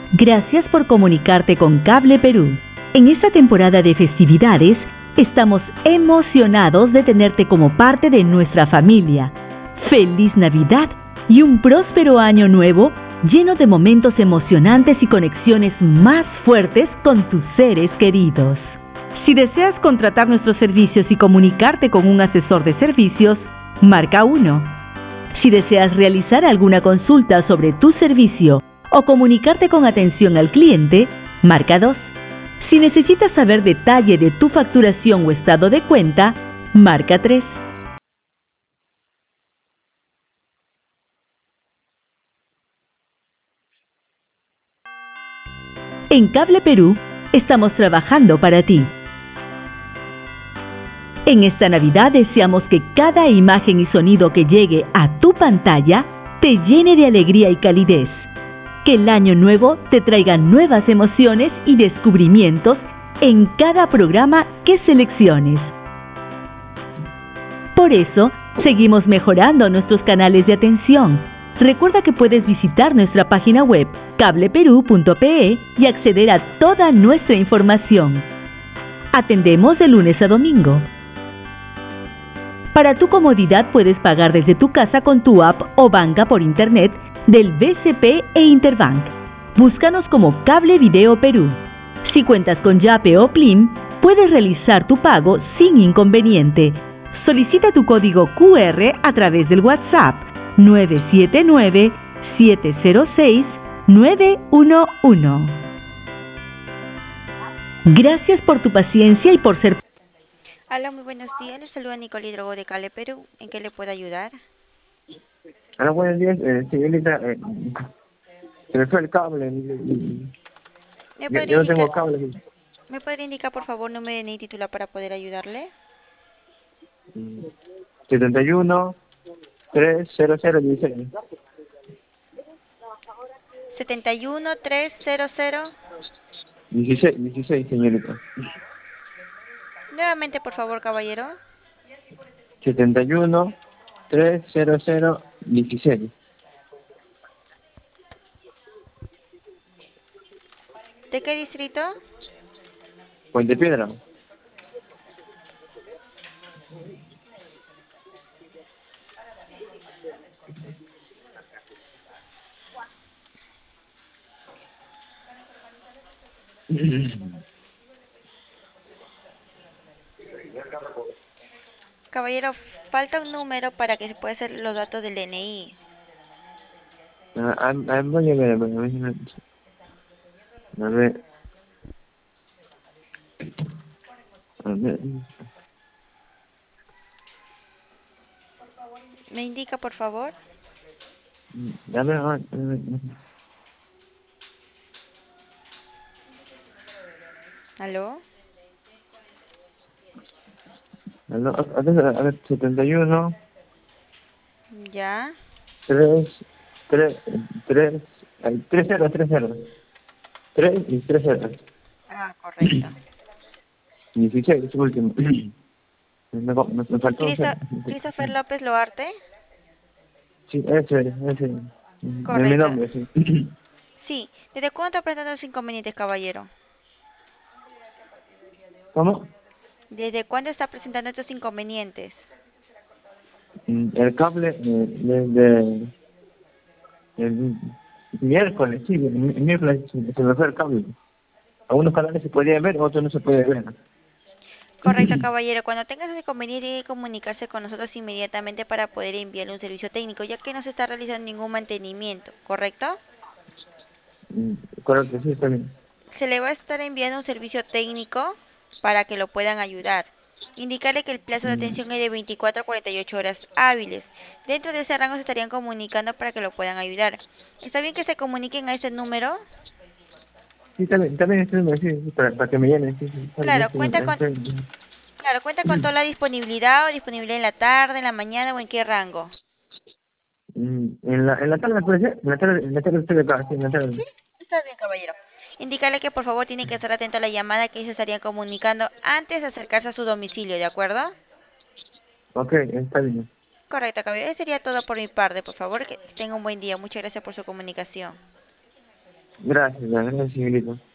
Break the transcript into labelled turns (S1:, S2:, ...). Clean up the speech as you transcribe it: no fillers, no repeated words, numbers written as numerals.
S1: Gracias por comunicarte con Cable Perú. En esta temporada de festividades, estamos emocionados de tenerte como parte de nuestra familia. ¡Feliz Navidad y un próspero año nuevo lleno de momentos emocionantes y conexiones más fuertes con tus seres queridos! Si deseas contratar nuestros servicios y comunicarte con un asesor de servicios, marca 1. Si deseas realizar alguna consulta sobre tu servicio o comunicarte con atención al cliente, marca 2. Si necesitas saber detalle de tu facturación o estado de cuenta, marca 3. En Cable Perú, estamos trabajando para ti. En esta Navidad deseamos que cada imagen y sonido que llegue a tu pantalla te llene de alegría y calidez. Que el año nuevo te traiga nuevas emociones y descubrimientos en cada programa que selecciones. Por eso, seguimos mejorando nuestros canales de atención. Recuerda que puedes visitar nuestra página web cableperú.pe y acceder a toda nuestra información. Atendemos de lunes a domingo. Para tu comodidad puedes pagar desde tu casa con tu app o banca por internet del BCP e Interbank. Búscanos como Cable Video Perú. Si cuentas con Yape o Plim, puedes realizar tu pago sin inconveniente. Solicita tu código QR a través del WhatsApp 979-706-911. Gracias por tu paciencia y por ser...
S2: Hola, muy buenos días. Les saluda Nicole Hidrogo de Cable Perú. ¿En qué le puedo ayudar?
S3: Hola, buenos días, señorita. Se me fue el cable.
S2: ¿Me
S3: Yo
S2: podría
S3: no tengo
S2: indicar,
S3: cable.
S2: ¿Me podría indicar por favor número de NI titular para poder ayudarle?
S3: 71 300 16.
S2: 71300.
S3: 16, señorita.
S2: Nuevamente, por favor, caballero.
S3: 71 300 16.
S2: ¿De qué distrito?
S3: Puente Piedra.
S2: Caballero, falta un número para que se pueda hacer los datos del DNI.
S3: Voy a ver, a ver. A ver.
S2: ¿Me indica, por favor?
S3: A ver,
S2: ¿Aló?
S3: a ver, 71
S2: ¿Ya?
S3: 3 3 3 3 0 3 0 3 y 3 0.
S2: Ah, correcto.
S3: 16, es el último. Me faltó un cero.
S2: Christopher López Loarte.
S3: Sí, ese. Es mi
S2: Correcto.
S3: nombre, sí.
S2: Sí. ¿Desde cuándo está presentando los inconvenientes, caballero?
S3: ¿Cómo?
S2: ¿Desde cuándo está presentando estos inconvenientes?
S3: El cable desde el miércoles, sí, el miércoles se me fue el cable. Algunos canales se podían ver, otros no se pueden ver.
S2: Correcto, caballero. Cuando tengas ese inconveniente, tiene que comunicarse con nosotros inmediatamente para poder enviarle un servicio técnico, ya que no se está realizando ningún mantenimiento, ¿correcto?
S3: Correcto, sí, está bien.
S2: Se le va a estar enviando un servicio técnico para que lo puedan ayudar. Indicarle que el plazo de atención es de 24 a 48 horas hábiles. Dentro de ese rango se estarían comunicando para que lo puedan ayudar. ¿Está bien que se comuniquen a este número?
S3: Sí, también estoy bien, sí, para que me llenen, sí, está bien,
S2: Claro, claro, cuenta con toda la disponibilidad o disponibilidad en la tarde, en la mañana o en qué rango.
S3: En la tarde puede ser, en la tarde estoy acá, sí, en la
S2: Sí,
S3: tarde.
S2: está bien, caballero. Indícale que por favor tiene que estar atento a la llamada que se estarían comunicando antes de acercarse a su domicilio, ¿de acuerdo?
S3: Ok, está bien.
S2: Correcto, caballero. Eso sería todo por mi parte. Por favor, que tenga un buen día. Muchas gracias por su comunicación.
S3: Gracias, gracias, señorita.